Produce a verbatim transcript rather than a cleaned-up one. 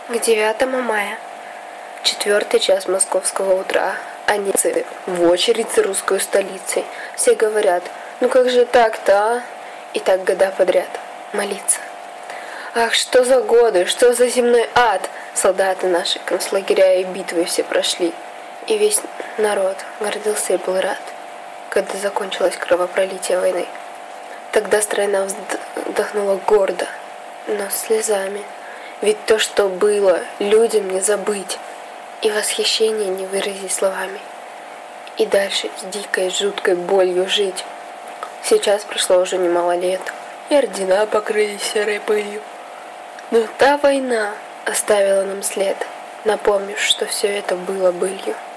К девятому мая. Четвертый час московского утра. Они в очередь за русской столицей. Все говорят: ну как же так-то, а? И так года подряд. Молиться. Ах, что за годы, что за земной ад! Солдаты наши концлагеря и битвы все прошли. И весь народ гордился и был рад, когда закончилось кровопролитие войны. Тогда страна вздохнула гордо, но с слезами. Ведь то, что было, людям не забыть, и восхищение не выразить словами. И дальше с дикой, жуткой болью жить. Сейчас прошло уже немало лет, и ордена покрылись серой пылью. Но та война оставила нам след, напомнив, что все это было былью.